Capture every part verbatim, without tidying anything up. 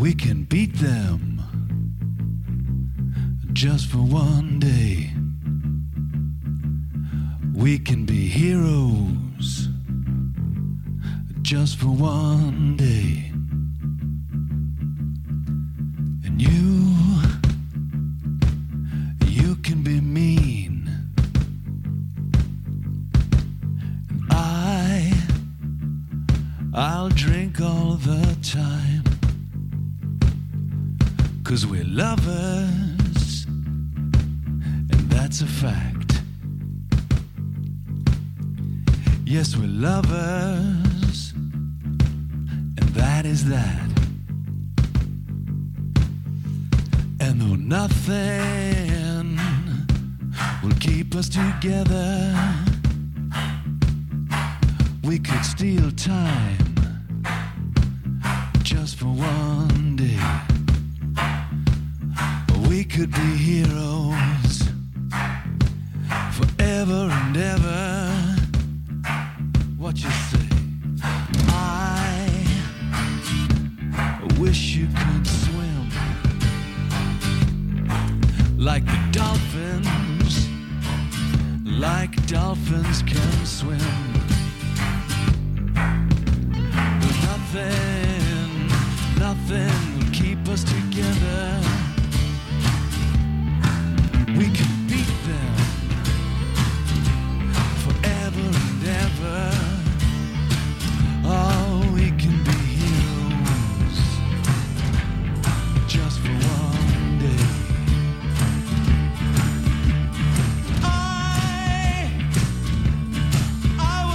We can beat them just for one day. We can be heroes just for one day. And you, you can be mean. And I, I'll drink all the time. 'Cause we're lovers, and that's a fact. Yes, we're lovers, and that is that. And though nothing will keep us together, we could steal time just for one day. We could be heroes forever and ever. What you say? I wish you could swim like the dolphins, like dolphins can swim. But nothing, nothing will keep us together. We can beat them forever and ever. Oh, we can be heroes just for one day. I, I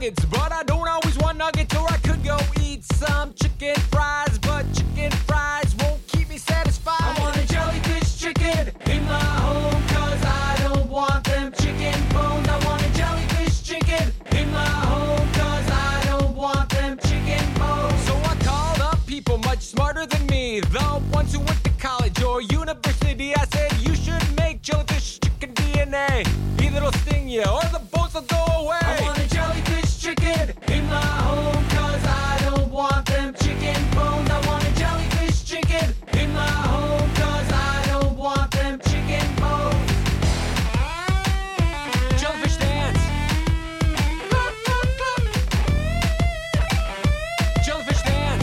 nuggets, but I don't always want nuggets, or I could go eat some chicken fries, but chicken fries won't keep me satisfied. I want a jellyfish chicken in my home, cause I don't want them chicken bones. I want a jellyfish chicken in my home, cause I don't want them chicken bones. So I called up people much smarter than me, the ones who went to college or university. I said, you should make jellyfish chicken D N A. Either it'll sting you or the bones will go away. I want a jellyfish chicken in my home, cause I don't want them chicken bones. I want a jellyfish chicken in my home, cause I don't want them chicken bones. Jellyfish dance. Jellyfish dance.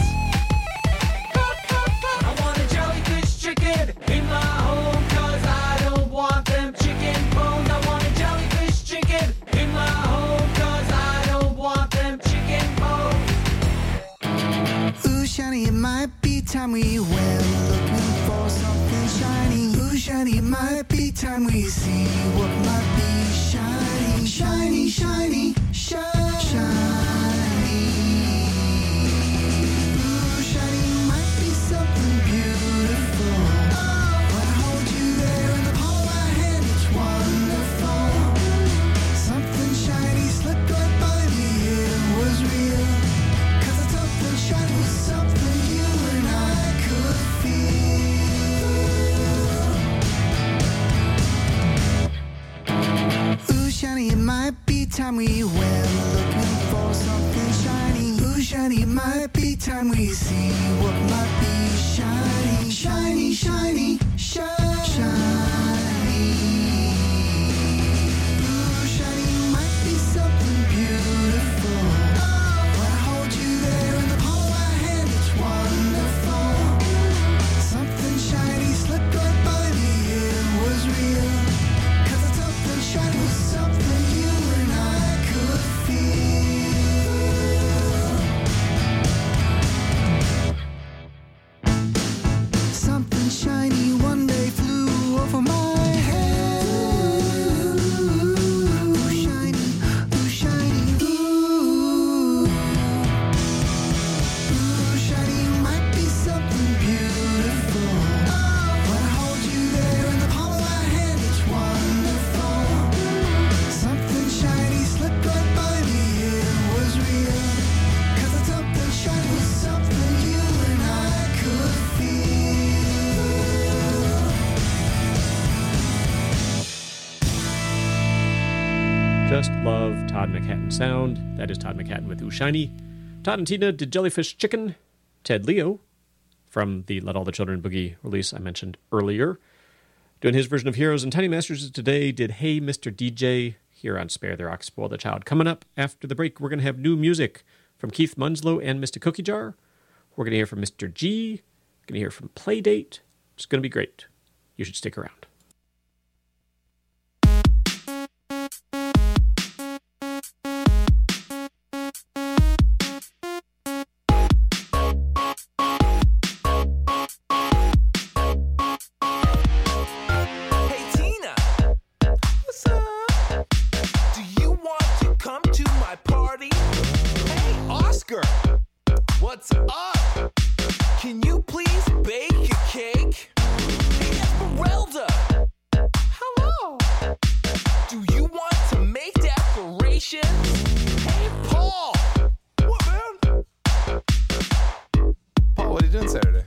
I want a jellyfish chicken in my home, cause I don't want them chicken bones. I want a jellyfish chicken in my home, cause I don't want them chicken bones. Ooh, shiny, it might be time we went looking for something shiny. Ooh, shiny, it might be time we see what might be shiny. Shiny, shiny, shiny, shiny. Ooh, shiny, might be something beautiful. When I hold you there in the palm of my hand, it's wonderful. Something shiny slipped right by me, it was real. Cause I something shiny was something you and I could feel. Ooh, shiny, it might be time we went looking for something shiny. Ooh, shiny, it might be time we see what might be shiny. Shiny, shiny, shiny, shiny. Ooh, shiny, might be something beautiful. When I hold you there in the palm of my hand, it's wonderful. Something shiny slipped right by me, it was real. Cause it's something shiny was something you and I could feel. Something shiny one day flew over my head. Ooh, shiny, ooh, shiny, ooh. Ooh, shiny, might be something beautiful. When I hold you there in the palm of my hand, it's wonderful. Something shiny slipped right by me, it was real. Cause it's something shiny was something you and I could feel. Just love Todd McHatton sound. That is Todd McHatton with Ooh Shiny. Todd and Tina did Jellyfish Chicken. Ted Leo, from the Let All the Children Boogie release I mentioned earlier, doing his version of Heroes. And Tiny Masters today did Hey Mister D J here on Spare the Rock, Spoil the Child. Coming up after the break, we're going to have new music from Keith Munslow and Mister Cookie Jar. We're going to hear from Mister G. We're going to hear from Playdate. It's going to be great. You should stick around. Hey Tina, what's up? Do you want to come to my party? Hey Oscar, what's up? Can you please bake a cake? Hey Esmeralda, hello. Do you want to make decorations? Hey Paul, what man? Paul, what are you doing Saturday?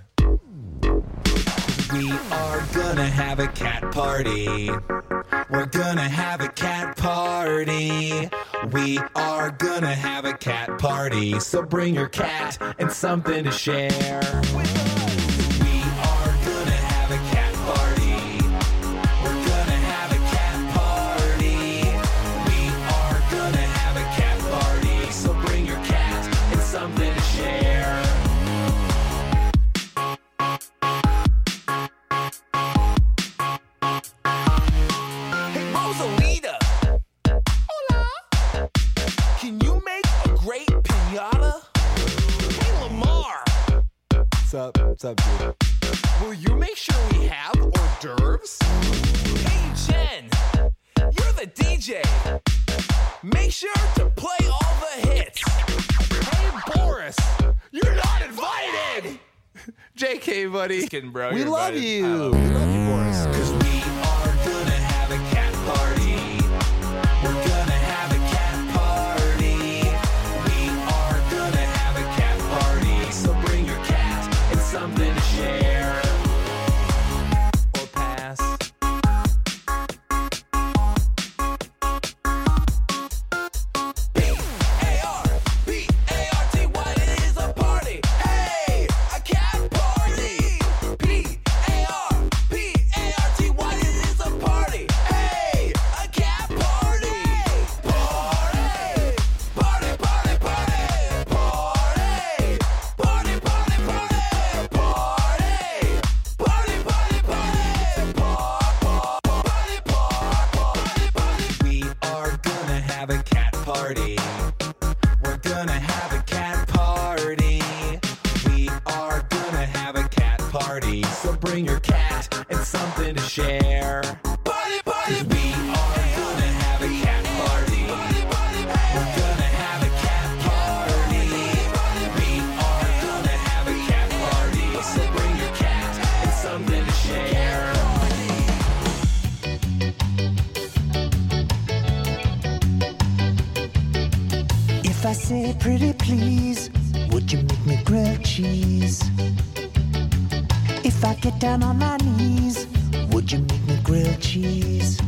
We are gonna have a cat party. We're gonna have a cat party. We are gonna have a cat party. So bring your cat and something to share. We are gonna have a cat party. We're gonna have a cat party. We are gonna have a cat party. So bring your cat and something to share. Hey Rosalita, hola. Can you make a great piñata? Hey Lamar, What's up? What's up, dude? will you make sure we have hors d'oeuvres? Hey Jen, you're the D J. make sure to play all the hits. Hey, Boris, you're not invited. J K, buddy. Just kidding, bro. We You're love invited. you. I love you. We love you, Boris. Cause we are gonna have a cat party. We're gonna have a cat party. We are gonna have a cat party. So bring your cat and something to share. Or pass. B A R B A R T Y, it is a party. Hey, a cat party. P A R P A R T Y, it is a party. Hey, a cat party. Party. Party, party, party. Party. Party, party, party. Party. Party, party, party. Party, party, party. We are gonna have a cat party. We're gonna have a cat party. We are gonna have a cat party. So bring your cat and something to share. Party, party. We are gonna have a cat party. We're gonna have a cat party. We are gonna have a cat party. So bring your cat and something to share. If I say pretty please, would you make me grilled cheese? If I get down on my knees, would you make me grilled cheese?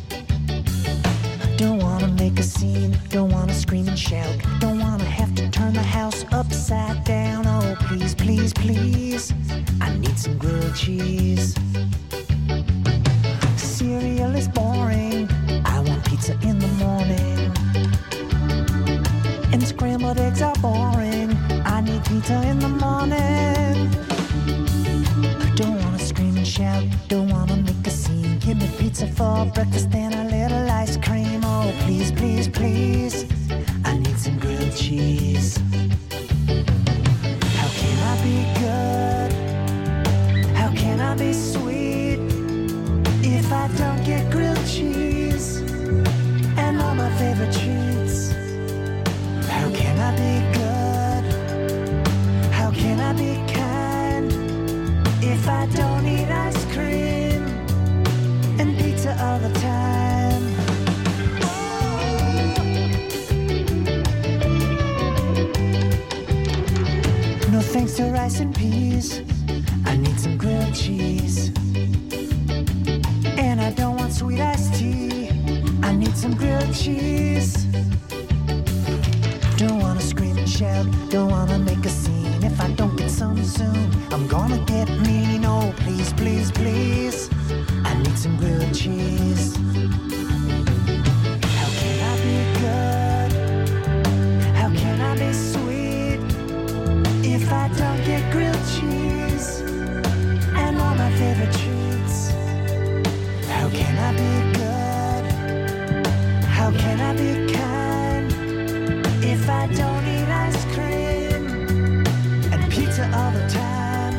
Don't wanna make a scene, don't wanna scream and shout, don't wanna have to turn the house upside down. Oh, please, please, please, I need some grilled cheese. Cereal is boring, I want pizza in the morning. And scrambled eggs are boring, I need pizza in the morning. Don't wanna scream and shout, don't wanna make a scene. Give me pizza for breakfast and a little ice cream. Oh, please, please, please, I need some grilled cheese. How can I be good? How can I be sweet if I don't get grilled cheese and all my favorite treats? How can I be good? How can I be kind if I don't eat ice cream and pizza all the time? No thanks to rice and peas, I need some grilled cheese. And I don't want sweet iced tea, I need some grilled cheese. Don't wanna scream and shout, don't wanna make a scene. If I don't get some soon, I'm gonna get mean. Oh, please, please, please, I need some grilled cheese. How can I be good? How can I be sweet if I don't get grilled cheese and all my favorite treats? How can I be good? How can I be kind if I don't eat ice cream and pizza all the time?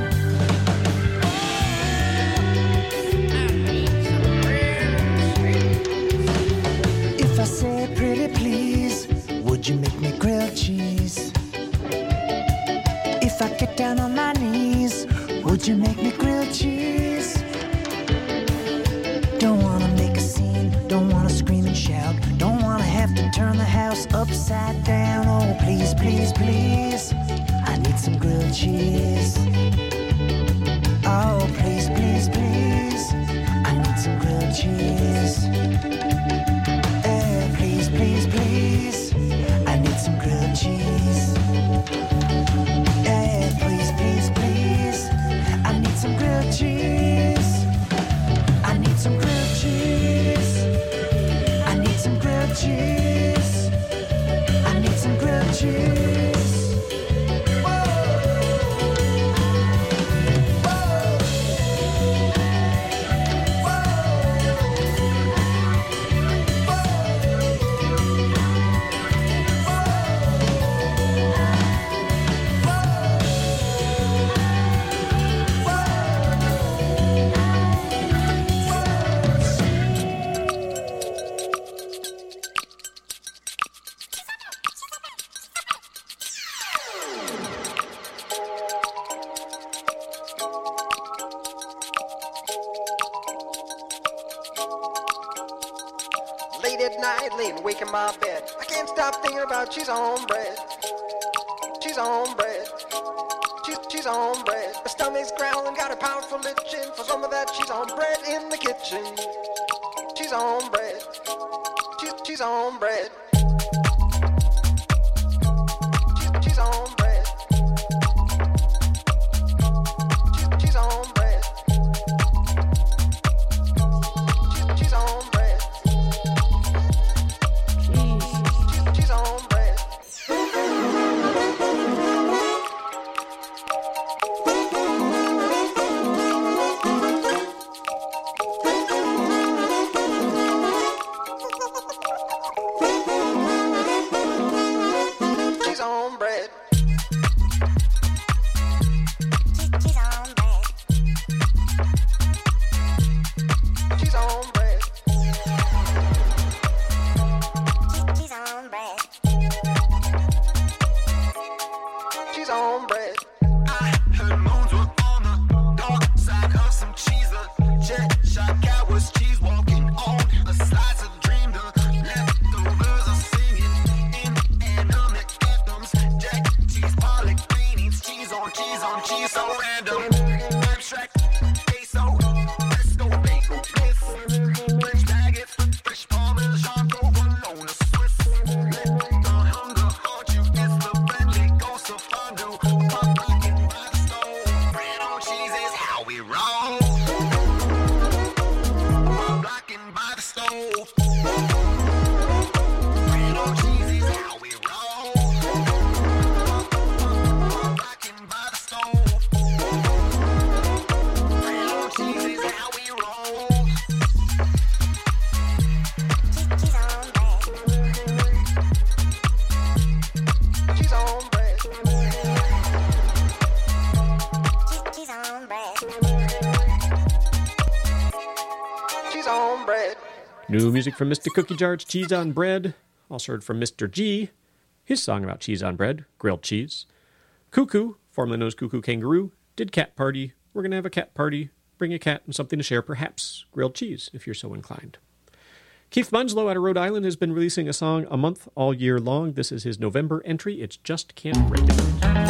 If I say pretty please, would you make me grilled cheese? If I get down on my knees, would you make me grilled cheese? Don't wanna make a scene, don't wanna scream and shout, don't wanna have to turn the house upside down. Oh, please, please, please, I need some grilled cheese. Oh, please, please, please, I need some grilled cheese. Eh, please, please, please, I need some grilled cheese. Eh, please, please, please, I need some grilled cheese. I need some grilled cheese. I need some grilled cheese. I need some grilled cheese. Whoa. late at night, laying awake in my bed. I can't stop thinking about cheese on bread. Cheese on bread. Cheese, cheese on bread. My stomach's growling, got a powerful itching for some of that cheese on bread in the kitchen. Cheese on bread. Cheese, cheese on bread. Cheese, cheese on bread. Cheese, cheese on bread. Cheese, cheese on bread. Cheese, cheese on bread. Cheese on bread. Cheese on bread. Cheese on bread. Cheese on bread. Cheese on bread. I heard moons were on the dark side of some cheese. A jet shot guy was cheese walking on a slice of dream. The leftovers are singing inanimate anthems. Jack cheese, garlic, green eats cheese on cheese on cheese, so random. Abstract, queso, pesto, bagel, bliss. French baguette, fresh parmesan, provolone, Swiss. Let the hunger haunt you. It's the friendly ghost of fondue. Pop rockin' by the stove. Bread on cheese is how we roll. Pop rockin' by the stove. Bread on cheese is how we roll. Pop rockin' by the stove. Bread on cheese is how we roll. Cheese on bread. Cheese on bread. Cheese on bread. Cheese on bread. New music from Mister Cookie Jar's Cheese on Bread. Also heard from Mister G, his song about cheese on bread, grilled cheese. Cuckoo, formerly known as Cuckoo Kangaroo, did Cat Party. We're going to have a cat party. Bring a cat and something to share, perhaps grilled cheese, if you're so inclined. Keith Munslow out of Rhode Island has been releasing a song a month all year long. This is his November entry. It's Just Can't Regulate.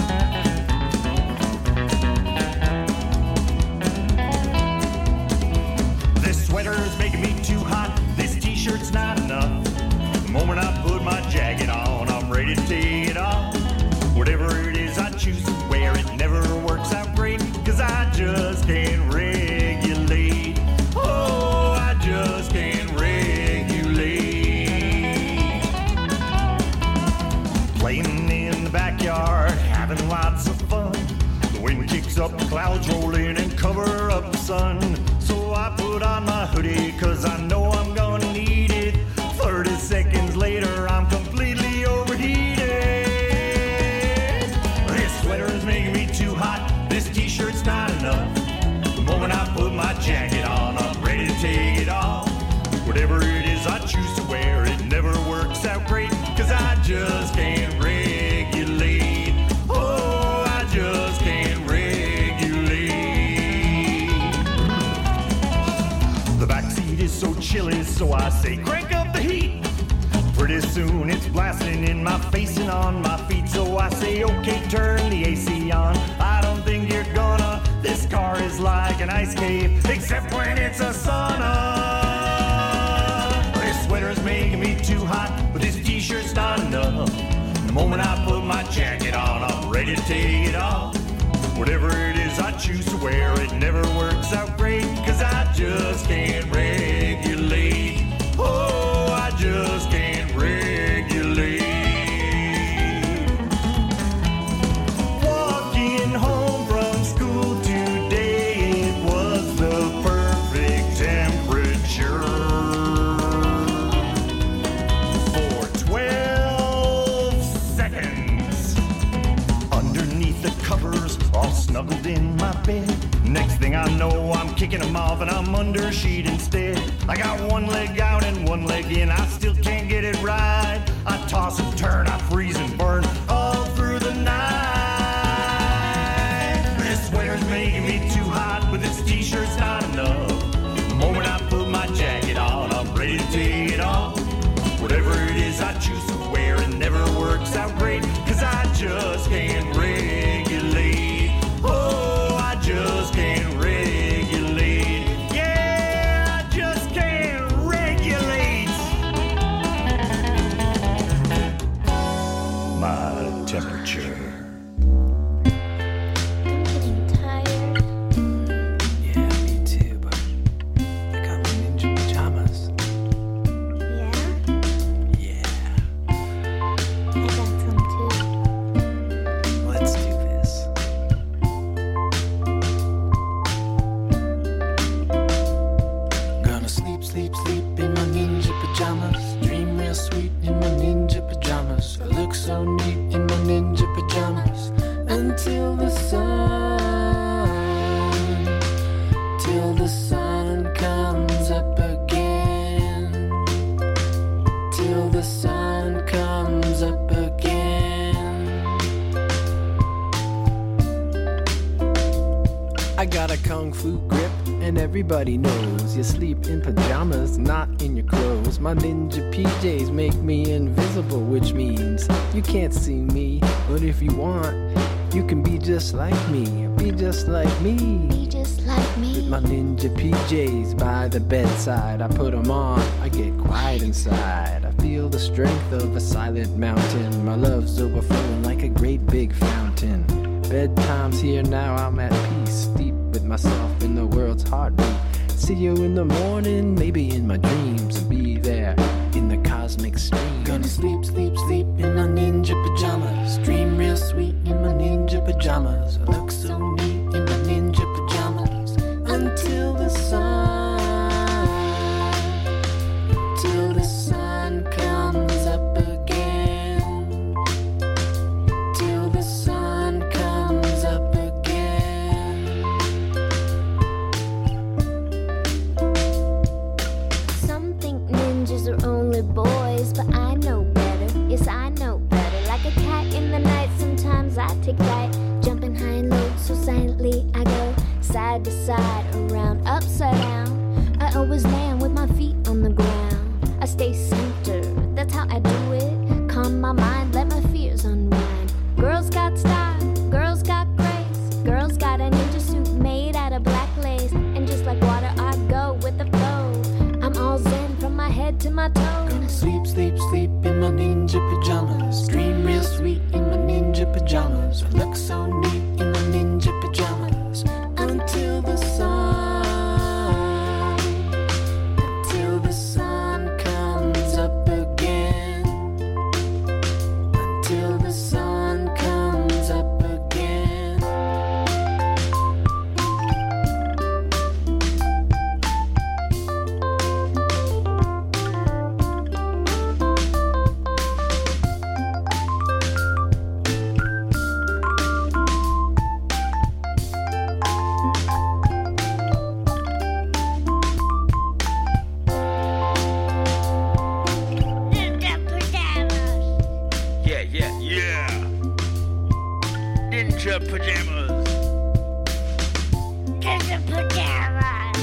This sweater's making me too hot. This t-shirt's not enough. The moment I put my jacket on, I'm ready to take it off. Whatever it is I choose to wear, it never works out great, 'cause I just can't regulate. Oh, I just can't regulate. Playing in the backyard, having lots of fun. The wind kicks up, the clouds roll in and cover up the sun. So I put on my hoodie, 'cause I know I'm gonna need it. thirty seconds later, I'm completely overheated. This sweater is making me too hot. This t-shirt's not enough. The moment I put my jacket on, I'm ready to take it off. Whatever it is I choose to wear, it never works out great, 'cause I just can't regulate. Oh, I just can't regulate. The backseat is so chilly, so I say crank up the heat. Pretty soon it's blasting in my face and on my feet, so I say okay, turn the A C on. I don't think you're gonna. This car is like an ice cave, except when it's a sauna. This sweater's making me too hot, but this t-shirt's not enough. The moment I put my jacket on, I'm ready to take it off. Whatever it is I choose to wear, it never works out great, 'cause I just can't regulate. Oh, I just can't regulate. Walking home from school today, it was the perfect temperature. For twelve seconds. Underneath the covers, all snuggled in my bed. Next thing I know, I'm kicking them off and I'm under sheet instead. I got one leg out and one leg in, I still can't get it right. I toss and turn, I freeze and burn all through the night. This sweater's making me too hot, but this t-shirt's not enough. The moment I put my jacket on, I'm ready to take it off. choose to wear. It never works out great, cause I just can't regulate. Oh, I just can't regulate. Yeah, I just can't regulate my temperature. I'm getting tired. Yeah, me too, but I got my ninja pajamas. Yeah? Yeah, I got some too. let's do this. Gonna sleep, sleep, sleep in my ninja pajamas. Dream real sweet in my ninja pajamas. I look so neat in my ninja pajamas. Until the sun, till the sun comes up again. Till the sun comes up again. I got a kung fu grip, and everybody knows you sleep in pajamas, not in your clothes. My ninja P Js make me invisible, which means you can't see me. But if you want, you can be just like me. Be just like me. Be just like With me. my ninja P Js by the bedside, I put 'em on, I get quiet inside. I feel the strength of a silent mountain. My love's overflowing like a great big fountain. Bedtime's here now, I'm at peace, deep with myself in the world's heartbeat. See you in the morning, maybe in my dreams, and be there in the cosmic stream. Gonna sleep, sleep, sleep in my ninja pajamas. Dream real sweet in my ninja pajamas. I look so neat in my ninja pajamas. Until the sun, till the sun comes up again. Till the sun comes up again. Some think ninjas are only boys, but I know better. Yes, I know better. Like a cat in the night, sometimes I take flight. Jumping high and low, so silently I go side to side, around, upside down. I always land with my feet on the ground. I stay centered, that's how I do it. Calm my mind, let my fears unwind. Girls got style, girls got grace. Girls got a ninja suit made out of black lace. And just like water, I go with the flow. I'm all zen from my head to my toes. Gonna sleep, sleep, sleep in my ninja pajamas. Dream real sweet in my ninja pajamas. I look so neat in my ninja pajamas. Until the sun, until the sun comes up again. Until the sun comes up again. Ninja pajamas. Yeah, yeah, yeah. Ninja pajamas. Ninja pajamas.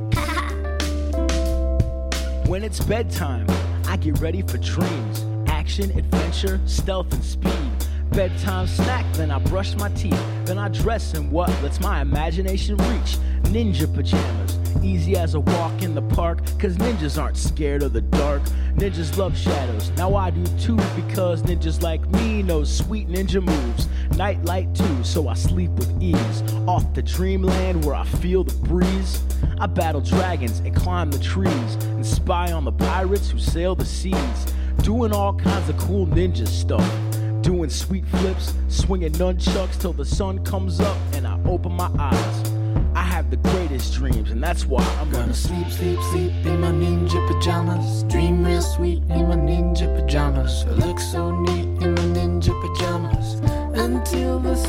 When it's bedtime, I get ready for dreams. Action, adventure, stealth, and speed. Bedtime snack, then I brush my teeth. Then I dress in what lets my imagination reach. Ninja pajamas, easy as a walk in the park. Cause ninjas aren't scared of the dark. Ninjas love shadows, now I do too. Because ninjas like me know sweet ninja moves. Night light too, so I sleep with ease. Off to dreamland where I feel the breeze. I battle dragons and climb the trees. And spy on the pirates who sail the seas. Doing all kinds of cool ninja stuff. Doing sweet flips, swinging nunchucks till the sun comes up and I open my eyes. I have the greatest dreams, and that's why I'm Gonna sleep, sleep, sleep in my ninja pajamas. Dream real sweet in my ninja pajamas. I look so neat in my ninja pajamas. Until the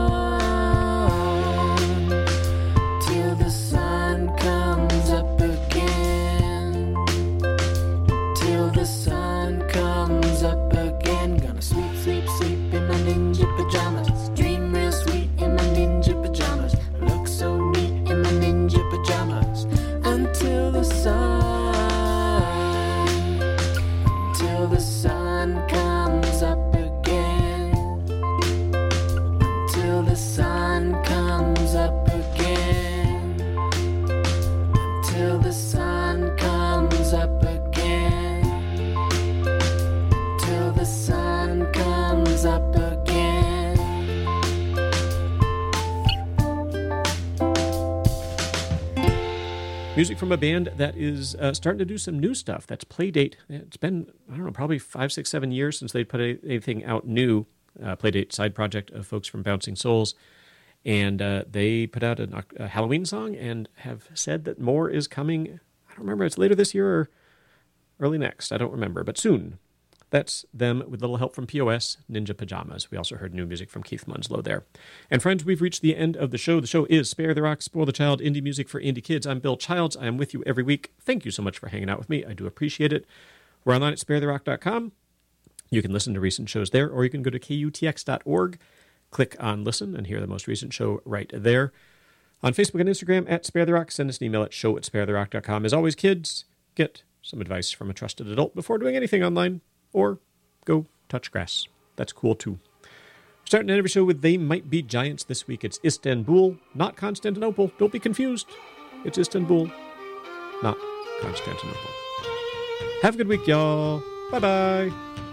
sun, till the sun comes up again. Till the sun comes up again. Gonna sleep, sleep, sleep in my ninja pajamas. Dream real sweet in my ninja pajamas. Look so neat in my ninja pajamas. Until the sun, till the sun Music from a band that is uh, starting to do some new stuff. That's Playdate. It's been, I don't know, probably five, six, seven years since they put a, anything out new. Uh, Playdate side project of folks from Bouncing Souls. And uh, they put out a, a Halloween song and have said that more is coming. I don't remember, it's later this year or early next. I don't remember, but soon. That's them with a little help from P O S, Ninja Pajamas. We also heard new music from Keith Munslow there. And friends, we've reached the end of the show. The show is Spare the Rock, Spoil the Child, Indie Music for Indie Kids. I'm Bill Childs. I am with you every week. Thank you so much for hanging out with me. I do appreciate it. We're online at spare the rock dot com. You can listen to recent shows there, or you can go to K U T X dot org, click on Listen, and hear the most recent show right there. On Facebook and Instagram at Spare the Rock. Send us an email at show at spare the rock dot com. As always, kids, get some advice from a trusted adult before doing anything online. Or go touch grass. That's cool, too. Starting every show with They Might Be Giants. This week it's Istanbul, not Constantinople. Don't be confused. It's Istanbul, not Constantinople. Have a good week, y'all. Bye-bye.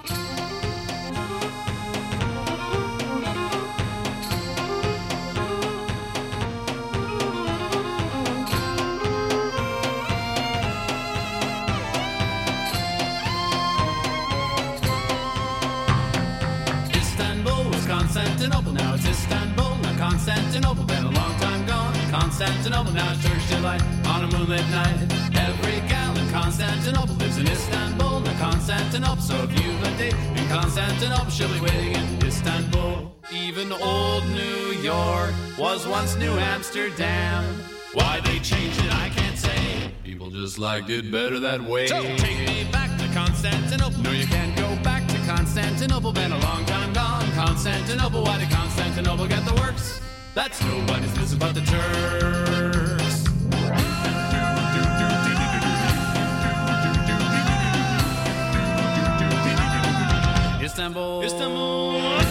Constantinople, now it's Istanbul, not Constantinople, been a long time gone. Constantinople, now it's church delight on a moonlit night. Every gal in Constantinople lives in Istanbul, not Constantinople. So if you've a date in Constantinople, she'll be waiting in Istanbul. Even old New York was once New Amsterdam. Why they changed it, I can't say. People just liked it better that way. So take me back to Constantinople. No, you can't go back to Constantinople, been a long time gone. Constantinople, why did Constantinople get the works? That's nobody's business but the Turks. Istanbul, Istanbul.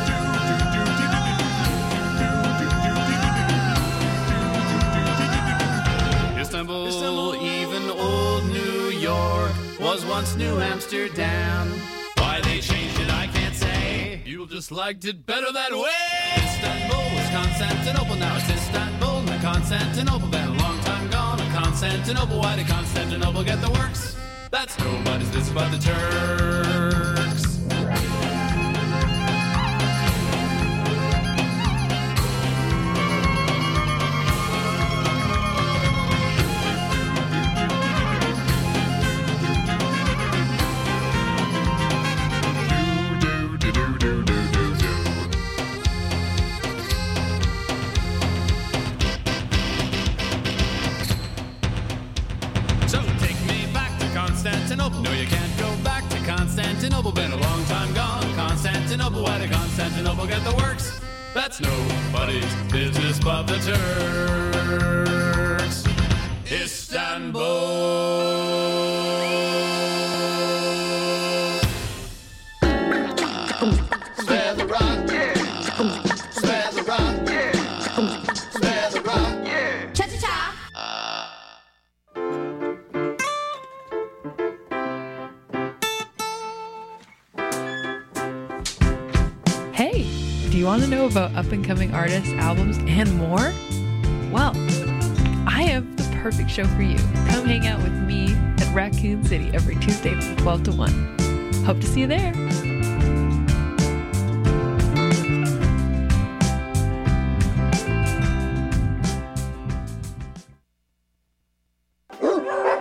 Istanbul, Istanbul, even old New York was once New Amsterdam. Why they changed it, I can't say. People just liked it better that way. Istanbul was Constantinople, now it's Istanbul, not Constantinople. Been a long time gone, a Constantinople. Why did Constantinople get the works? That's nobody's business but the Turks. Constantinople. No, you can't go back to Constantinople. Been a long time gone. Constantinople. Why did Constantinople get the works? That's nobody's business but the Turks. Istanbul. Spare the rock. Yeah. Spare the rock. Yeah. Spare the rock. Yeah. Cha-cha-cha. Hey, do you want to know about up-and-coming artists, albums, and more? Well, I have the perfect show for you. Come hang out with me at Raccoon City every Tuesday from twelve to one. Hope to see you there.